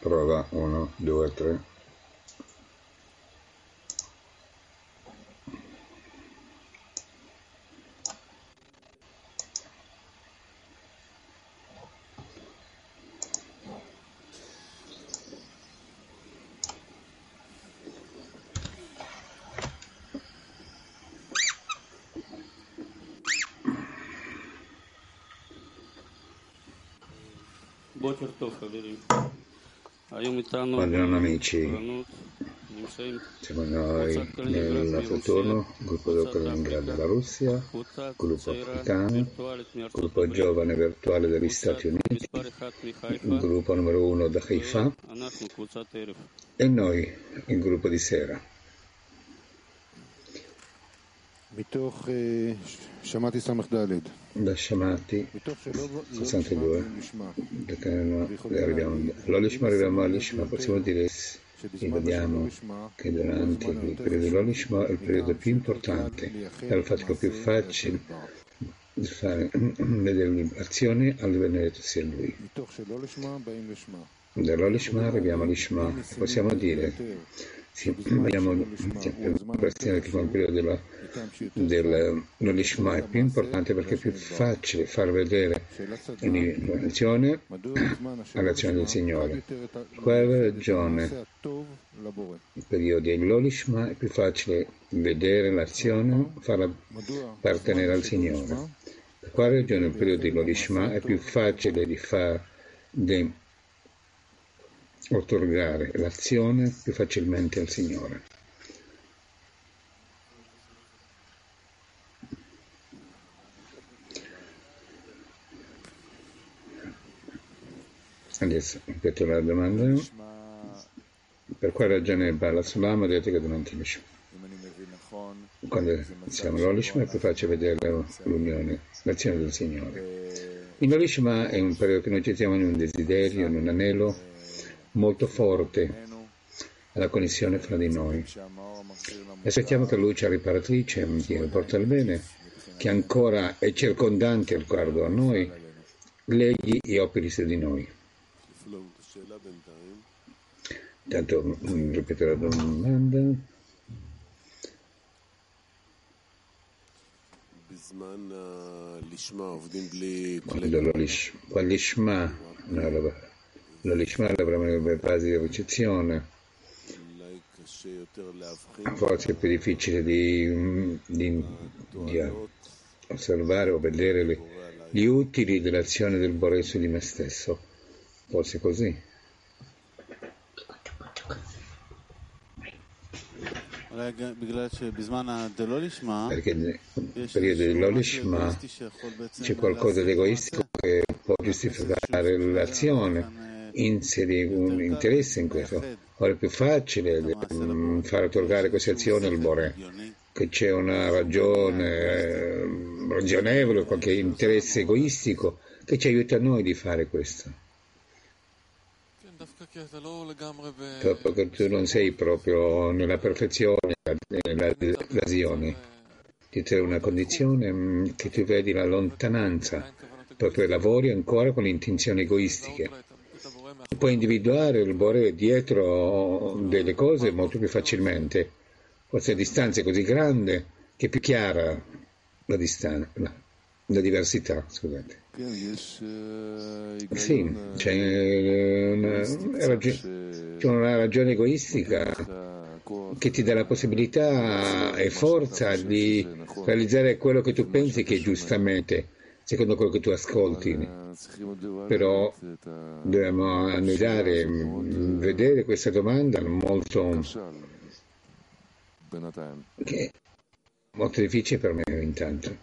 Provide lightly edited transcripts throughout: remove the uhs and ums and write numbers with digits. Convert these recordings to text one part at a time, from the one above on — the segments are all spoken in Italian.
Prova 1, 2, 3. Buongiorno amici, siamo noi nel nostro turno, gruppo del Kaliningrado della Russia, gruppo africano, gruppo giovane virtuale degli Stati Uniti, gruppo numero 1 da Haifa e noi, il gruppo di sera. Da Shamati 62 arriviamo all'Ishma, possiamo dire che vediamo che durante il periodo dell'Ishma è il periodo più importante, è il fatto più facile di fare vedere l'azione al venire sia lui. Dall'Ishma arriviamo all'Ishma, possiamo dire vediamo che il periodo dell'Ishma è più importante perché è più facile far vedere l'azione all'azione del Signore. Per quale ragione il periodo dell'Ishma è più facile vedere l'azione, farla appartenere al Signore? Per quale ragione il periodo dell'Ishma è più facile di otorgare l'azione più facilmente al Signore? Adesso ripeto la domanda: per quale ragione Bala Sulam ha detto che durante l'Ishma, quando siamo all'Ishma, è più facile vedere l'unione, l'azione del Signore? In l'Ishma è un periodo che noi ci siamo in un desiderio, in un anelo molto forte alla connessione fra di noi. E aspettiamo che la luce riparatrice, che porta al bene, che ancora è circondante riguardo a noi, leghi e operi su di noi. Intanto ripeto la domanda. L'Ishma avremo le basi di ricezione, forse è più difficile di osservare o vedere gli utili dell'azione del Boré su di me stesso, forse così. Perché nel periodo dell'Ishma c'è qualcosa di egoistico che può giustificare l'azione, inserire un interesse in questo. Ora è più facile far otorgare questa azione al Boré, che c'è una ragione ragionevole, qualche interesse egoistico che ci aiuta a noi di fare questo. Proprio che tu non sei proprio nella perfezione, nella evasione, ti trovi una condizione che tu vedi la lontananza, proprio lavori ancora con le intenzioni egoistiche. Puoi individuare il Boré dietro delle cose molto più facilmente, forse a distanza così grande che è più chiara la diversità, scusate. Sì, c'è una ragione egoistica che ti dà la possibilità e forza di realizzare quello che tu pensi che è giustamente, secondo quello che tu ascolti. Però dobbiamo analizzare, vedere questa domanda molto difficile per me intanto.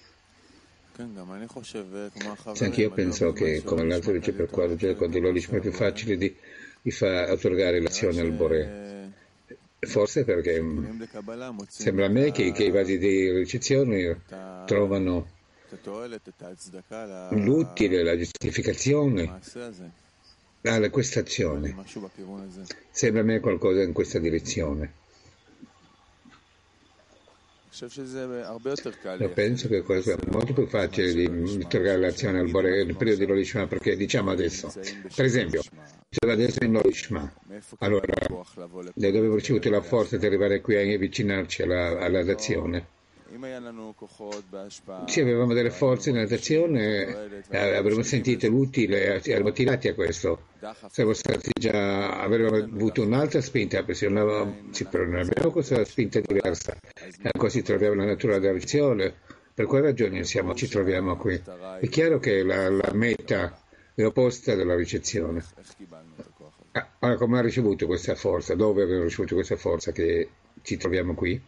Anche io penso che, come l'altro dice, per quale quando l'Ishma è più facile di far otorgare l'azione al Boré. Forse perché sembra a me che i vasi di ricezione trovano l'utile, la giustificazione a questa azione. Sembra a me qualcosa in questa direzione. Io penso che questo è molto più facile di trovare l'azione al Bore nel periodo di Lolishma, perché diciamo adesso, per esempio, se adesso in Lolishma, allora da dove abbiamo ricevuto la forza di arrivare qui e avvicinarci alla dazione? Se avevamo delle forze nella dazione, avremmo sentito l'utile, siamo tirati a questo. Siamo stati già, avremmo avuto un'altra spinta, perché non abbiamo questa spinta diversa. Così troviamo la natura della dazione. Per quelle ragioni ci troviamo qui. È chiaro che la meta è opposta della ricezione. Allora, come ha ricevuto questa forza? Dove abbiamo ricevuto questa forza che ci troviamo qui?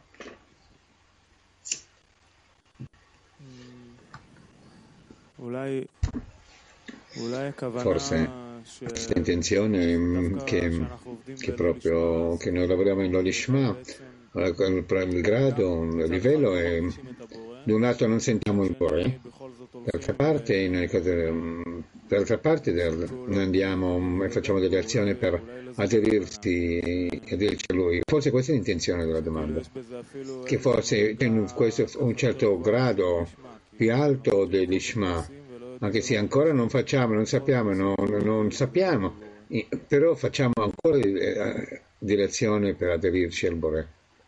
Forse questa intenzione che proprio che noi lavoriamo in Lolishma, il grado, il livello è, da un lato non sentiamo il Bore, d'altra parte noi andiamo e facciamo delle azioni per aderirci a Lui. Forse questa è l'intenzione della domanda, che forse in questo un certo grado più alto dell'Ishma, anche se ancora non facciamo, non sappiamo, però facciamo ancora direzione per aderirci al Bore.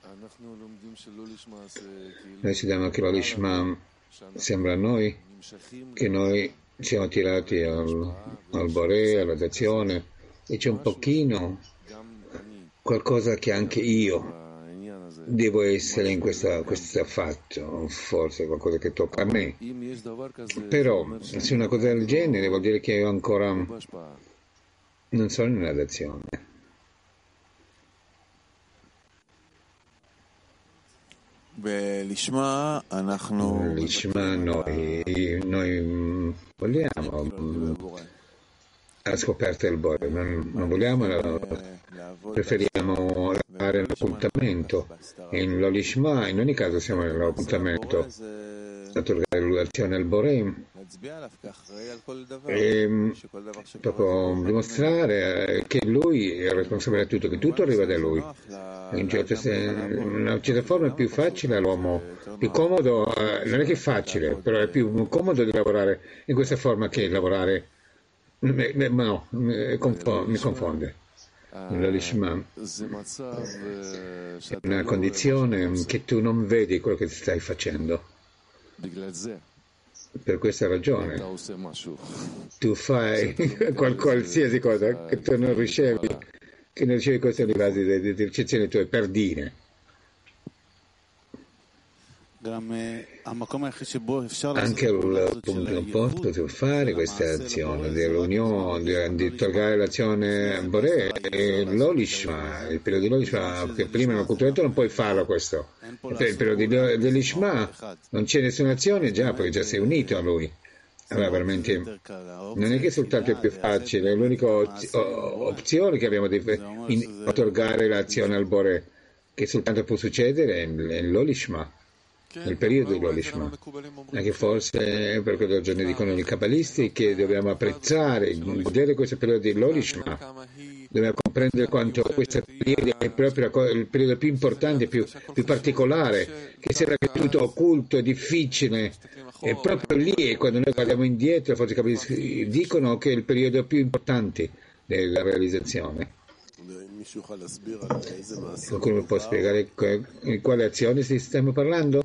Noi studiamo che l'Ishma sembra a noi che noi siamo tirati al Bore, alla dazione, e c'è un pochino qualcosa che anche io devo essere in questo fatto, forse qualcosa che tocca a me. Però se una cosa del genere vuol dire che io ancora non sono nella dazione. L'Ishma noi vogliamo la scoperta del Bore, non vogliamo, preferiamo fare l'occultamento. In Lolishma in ogni caso siamo nell'occultamento, l'azione al Bore, e proprio dimostrare che lui è responsabile di tutto, che tutto arriva da lui. In una certa forma è più facile all'uomo, più comodo, non è che è facile, però è più comodo di lavorare in questa forma che lavorare. No, mi confonde. L'Ishma è una condizione che tu non vedi quello che stai facendo. Per questa ragione tu fai qualsiasi cosa che tu non ricevi, queste le basi di ricezione tue per dire. Anche il posto per fare questa azione dell'unione, di togliere l'azione Bore, l'Olishma, il periodo di Lolishma, che prima nel culturetto non puoi farlo questo. Il periodo dell'Ishma non c'è nessuna azione già, perché già sei unito a lui. Allora veramente non è che soltanto è più facile, è l'unica opzione che abbiamo di otorgare l'azione al Bore, che soltanto può succedere nell'Olishma. Nel periodo di Lolishma, anche forse per quelle ragioni dicono i cabalisti che dobbiamo apprezzare, godere questo periodo di Lolishma, dobbiamo comprendere quanto questo periodo è proprio il periodo più importante, più particolare, che sembra che tutto occulto, è difficile, è proprio lì, e quando noi guardiamo indietro, forse i cabalisti dicono che è il periodo più importante della realizzazione. Qualcuno può spiegare di quale azione stiamo parlando?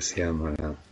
si chiama